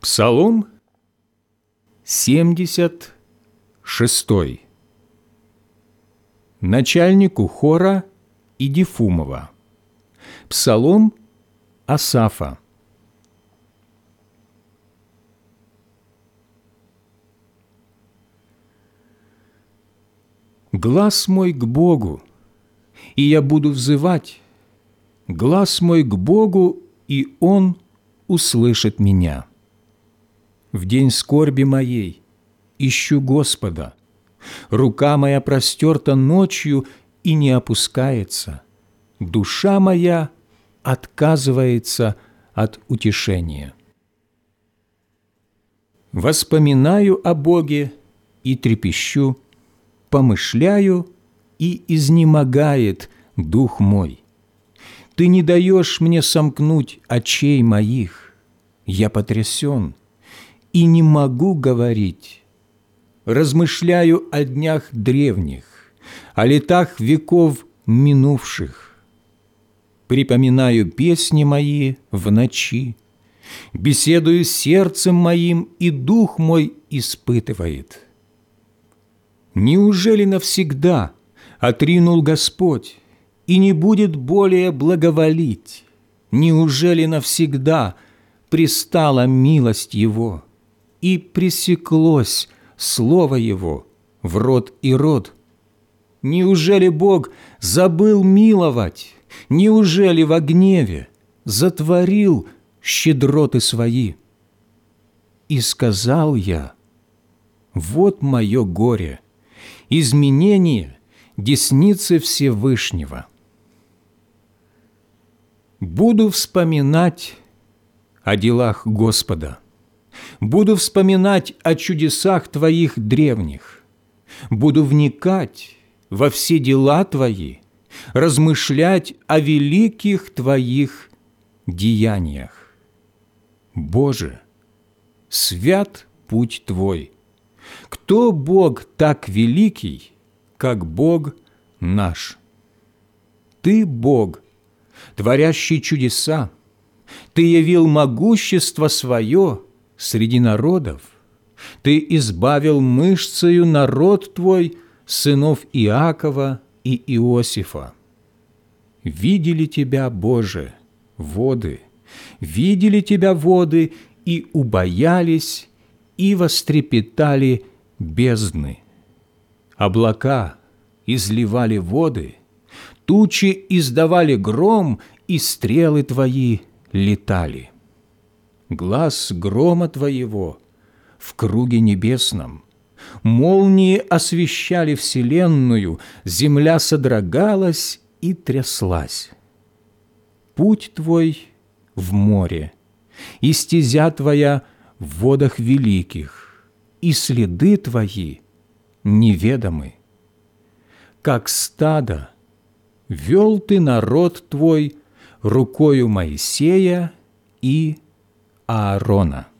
Псалом 76. Начальнику хора Идифумова. Псалом Асафа. Глас мой к Богу, и я буду взывать, глас мой к Богу, и Он услышит меня. В день скорби моей ищу Господа, рука моя простерта ночью и не опускается, душа моя отказывается от утешения. Воспоминаю о Боге и трепещу, помышляю, и изнемогает дух мой. Ты не даешь мне сомкнуть очей моих, я потрясен и не могу говорить. Размышляю о днях древних, о летах веков минувших. Припоминаю песни мои в ночи, беседую с сердцем моим, и дух мой испытывает. Неужели навсегда отринул Господь и не будет более благоволить? Неужели навсегда пристала милость Его и пресеклось слово Его в род и род? Неужели Бог забыл миловать? Неужели во гневе затворил щедроты свои? И сказал я: вот мое горе, изменение десницы Всевышнего. Буду вспоминать о делах Господа, буду вспоминать о чудесах Твоих древних, буду вникать во все дела Твои, размышлять о великих Твоих деяниях. Боже, свят путь Твой. Кто Бог так великий, как Бог наш? Ты Бог, творящий чудеса, Ты явил могущество Свое среди народов, Ты избавил мышцею народ Твой, сынов Иакова и Иосифа. Видели Тебя, Боже, воды, видели Тебя воды, и убоялись, и вострепетали бездны. Облака изливали воды, тучи издавали гром, и стрелы Твои летали. Глас грома Твоего в круге небесном, молнии освещали вселенную, земля содрогалась и тряслась. Путь Твой в море, и стезя Твоя в водах великих, и следы Твои неведомы. Как стадо вел Ты народ Твой рукою Моисея и Аарона.